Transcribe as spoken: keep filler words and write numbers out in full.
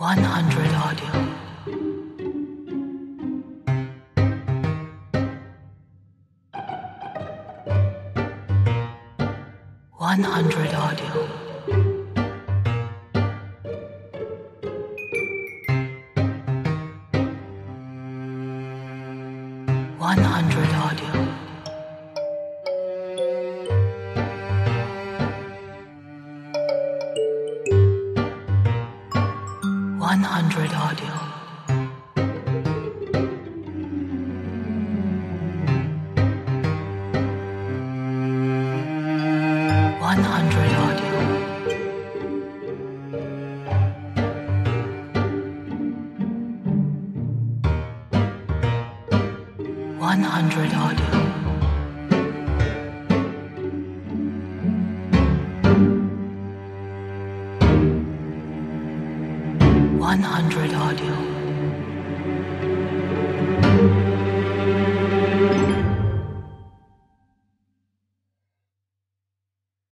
one hundred audio. one hundred audio. one hundred audio. one hundred audio. one hundred audio. one hundred audio. one hundred audio.